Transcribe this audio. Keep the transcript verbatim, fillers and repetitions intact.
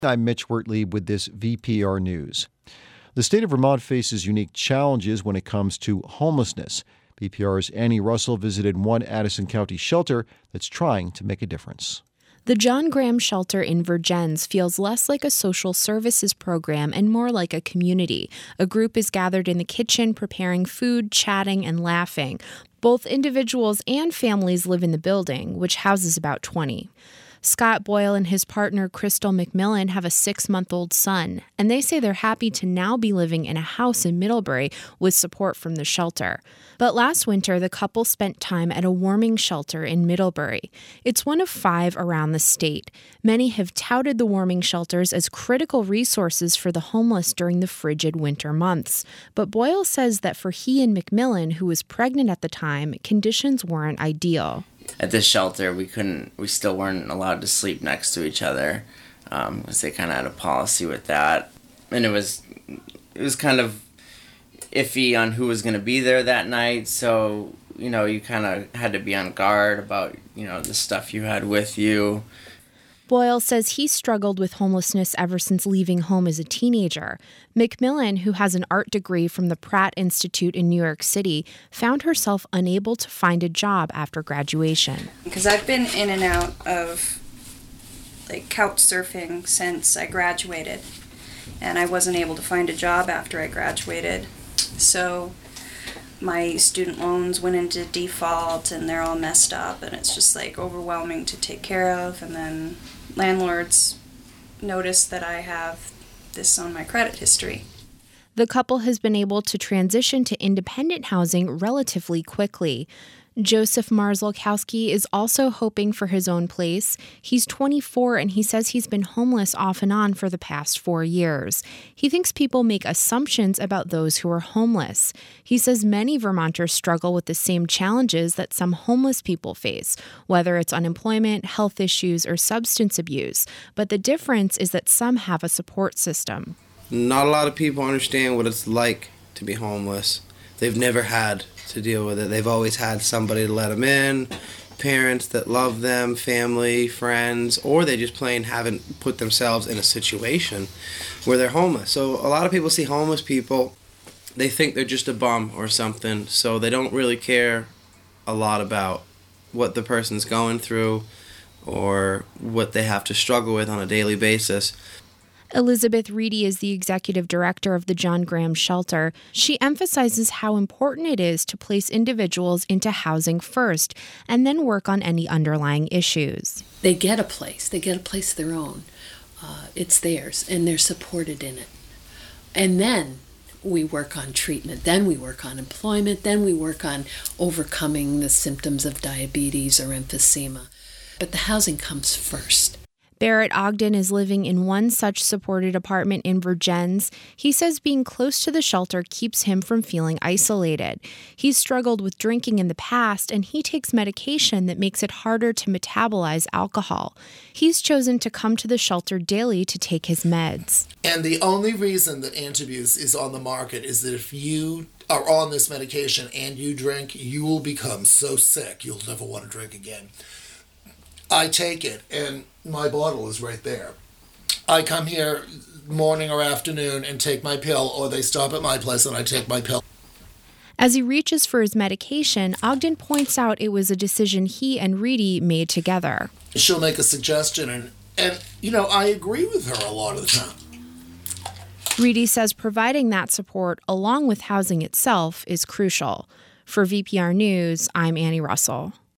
I'm Mitch Wertley with this V P R News. The state of Vermont faces unique challenges when it comes to homelessness. V P R's Annie Russell visited one Addison County shelter that's trying to make a difference. The John Graham Shelter in Vergennes feels less like a social services program and more like a community. A group is gathered in the kitchen preparing food, chatting, and laughing. Both individuals and families live in the building, which houses about twenty. Scott Boyle and his partner, Crystal McMillan, have a six-month-old son, and they say they're happy to now be living in a house in Middlebury with support from the shelter. But last winter, the couple spent time at a warming shelter in Middlebury. It's one of five around the state. Many have touted the warming shelters as critical resources for the homeless during the frigid winter months. But Boyle says that for he and McMillan, who was pregnant at the time, conditions weren't ideal. At this shelter, we couldn't, we still weren't allowed to sleep next to each other, um, because they kind of had a policy with that, and it was, it was kind of iffy on who was going to be there that night. So you know, you kind of had to be on guard about, you know, the stuff you had with you. Boyle says he struggled with homelessness ever since leaving home as a teenager. McMillan, who has an art degree from the Pratt Institute in New York City, found herself unable to find a job after graduation. Because I've been in and out of like couch surfing since I graduated, and I wasn't able to find a job after I graduated. So my student loans went into default and they're all messed up, and it's just like overwhelming to take care of. And then landlords notice that I have this on my credit history. The couple has been able to transition to independent housing relatively quickly. Joseph Marzlakowski is also hoping for his own place. He's twenty-four, and he says he's been homeless off and on for the past four years. He thinks people make assumptions about those who are homeless. He says many Vermonters struggle with the same challenges that some homeless people face, whether it's unemployment, health issues, or substance abuse. But the difference is that some have a support system. Not a lot of people understand what it's like to be homeless. They've never had to deal with it. They've always had somebody to let them in, parents that love them, family, friends, or they just plain haven't put themselves in a situation where they're homeless. So a lot of people see homeless people, they think they're just a bum or something, so they don't really care a lot about what the person's going through or what they have to struggle with on a daily basis. Elizabeth Reedy is the executive director of the John Graham Shelter. She emphasizes how important it is to place individuals into housing first and then work on any underlying issues. They get a place. They get a place of their own. Uh, it's theirs, and they're supported in it. And then we work on treatment. Then we work on employment. Then we work on overcoming the symptoms of diabetes or emphysema. But the housing comes first. Barrett Ogden is living in one such supported apartment in Vergennes. He says being close to the shelter keeps him from feeling isolated. He's struggled with drinking in the past, and he takes medication that makes it harder to metabolize alcohol. He's chosen to come to the shelter daily to take his meds. And the only reason that Antabuse is on the market is that if you are on this medication and you drink, you will become so sick you'll never want to drink again. I take it, and my bottle is right there. I come here morning or afternoon and take my pill, or they stop at my place and I take my pill. As he reaches for his medication, Ogden points out it was a decision he and Reedy made together. She'll make a suggestion, and, and you know, I agree with her a lot of the time. Reedy says providing that support, along with housing itself, is crucial. For V P R News, I'm Annie Russell.